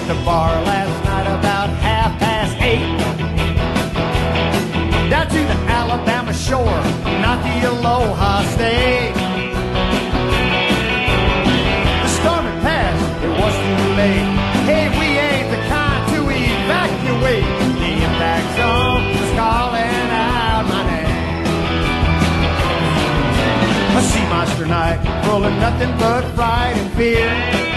the bar last night about 8:30. Down to the Alabama shore, not the Aloha State. The storm had passed, it was too late. Hey, we ain't the kind to evacuate. The impact zone was calling out my name. A sea monster night, full of nothing but fright and fear.